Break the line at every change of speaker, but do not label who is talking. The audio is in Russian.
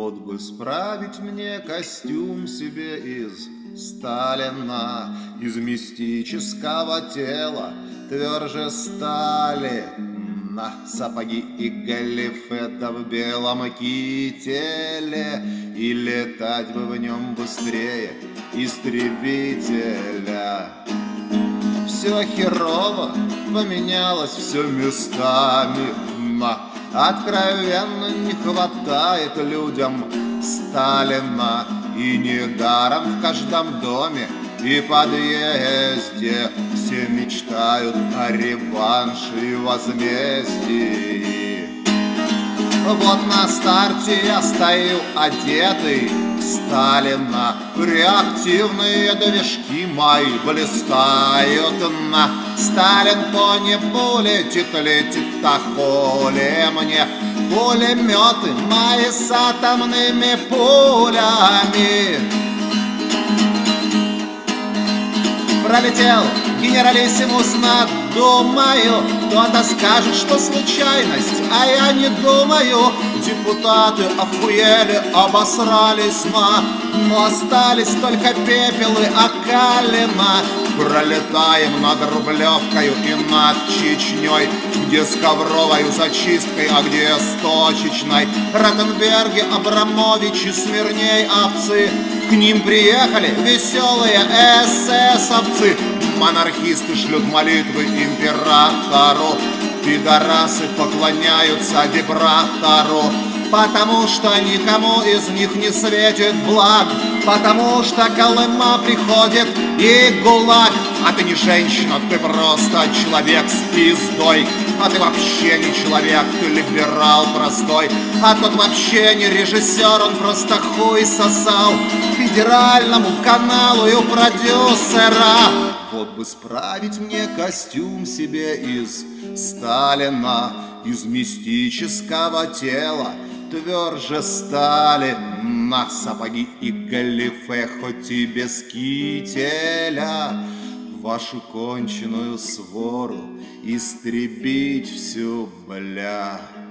Вот бы справить мне костюм себе из Сталина, из мистического тела, тверже стали, на сапоги и галифе, да в белом кителе, и летать бы в нем быстрее истребителя. Все херово, поменялось все местами, откровенно не хватает людям Сталина. И недаром в каждом доме и подъезде все мечтают о реванше и возмездии. Вот на старте я стою одетый в Сталина, реактивные движки мои блистают на Сталин по небу летит, а хули мне пулеметы мои с атомными пулями. Пролетел генералиссимус над Думою, кто-то скажет, что случайность, а я не думаю. Депутаты охуели, обосрались, но остались только пепелы окалина. Пролетаем над Рублевкою и над Чечней, где с ковровою зачисткой, а где с точечной. Ротенберги, Абрамовичи, смирней овцы, к ним приехали веселые эсэсовцы. Монархисты шлют молитвы императору, пидорасы поклоняются вибратору, потому что никому из них не светит благ, потому что Колыма приходит и ГУЛАГ. А ты не женщина, ты просто человек с пиздой. А ты вообще не человек, ты либерал простой. А тот вообще не режиссер, он просто хуй сосал федеральному каналу и у продюсера. Вот бы справить мне костюм себе из Сталина, из мистического тела, тверже стали на сапоги и галифе, хоть и без кителя. Вашу конченую свору истребить всю, бля.